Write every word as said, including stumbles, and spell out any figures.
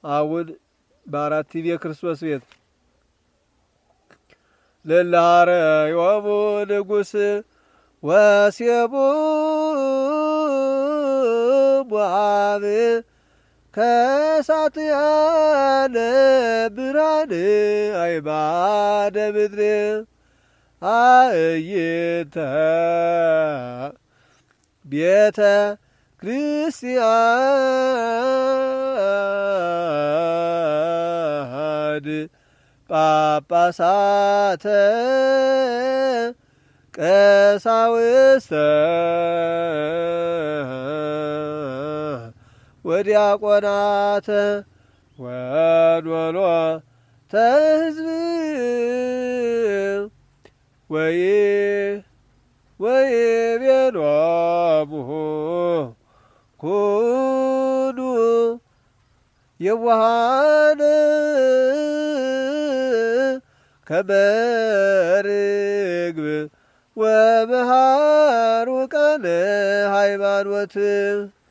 አሁን በአራት ቤት ክርስቶስ ቤት ለላረ ዮሙ ንጉስ ወሴቡ ሞዓብ ከሳትያነ ብርሃን አይባደ ምድር አእይንተ ቤተ ክርስቲያን ጳጳሳተ ቀሳውስተ ወዲያቆናተ ወኖሎተ ሕዝብ ወይ ወይቤሎሙ ኩኑ የዋሃነ ከመ ርግብ ወመሃሩ ቃለ ሃይማኖት